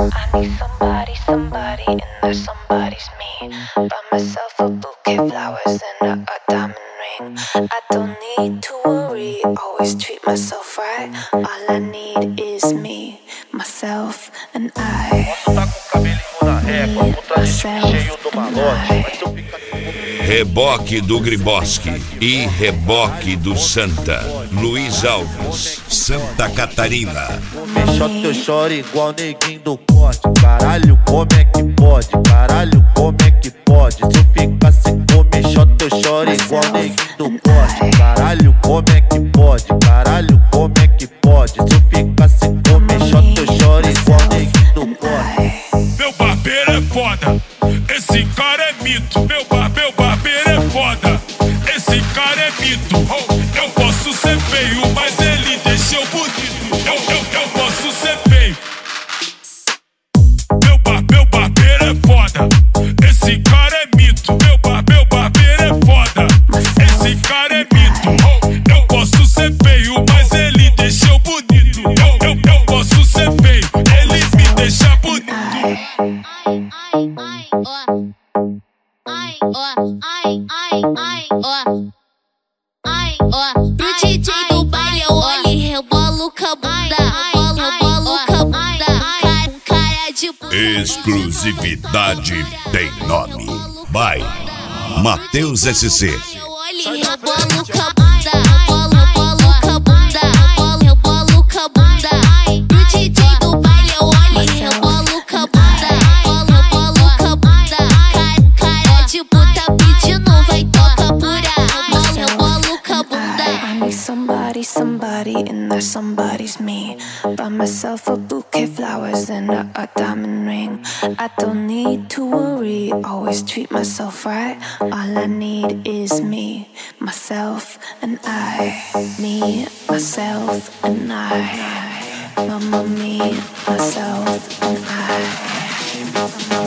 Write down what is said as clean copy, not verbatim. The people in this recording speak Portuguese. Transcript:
I need somebody, somebody, and that somebody's me. Buy myself a bouquet of flowers and a diamond ring. I don't need to worry, always treat myself right. All I need is me, myself, and I. Me, myself, and I. Reboque do Griboski e reboque do Santa. Luiz Alves, Santa Catarina. Mexota eu choro igual neguinho do corte. Caralho, como é que pode? Caralho, como é que pode? Se eu ficar sem comer xota eu choro igual neguinho do corte. Caralho, como é que pode? Caralho, como é que pode? Se eu ficar sem comer xota eu choro igual neguinho do corte. Meu barbeiro é foda, esse cara é mito. Meu barbeiro é foda, esse cara é mito. Eu posso ser feio, mas ele deixa eu bonito. Eu posso ser feio. Meu barbeiro é foda, esse cara é mito. Meu barbeiro é foda, esse cara é mito. Eu posso ser feio, mas ele deixa eu bonito. Eu posso ser feio, ele me deixa bonito. Pro DJ do baile eu olho e rebolo com a bunda. Rebolo com a bunda. Cara de puta. Exclusividade tem nome. By Matheus SC. Eu olho e rebolo com a bunda. Rebolo com a bunda. Rebolo com a bunda. Pro DJ do baile eu olho e rebolo com a bunda. Rebolo com a bunda. Cara de puta pedindo vai tocar pura. Rebolo com a bunda. I need somebody, somebody, and that somebody's me. Buy myself a bouquet of flowers and a diamond ring. I don't need to worry, always treat myself right. All I need is me, myself, and I. Me, myself, and I. Mama, me, myself, and I.